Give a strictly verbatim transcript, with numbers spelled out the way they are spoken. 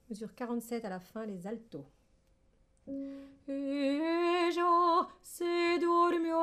Mesure quarante-sept à la fin, les altos. Ella se durmió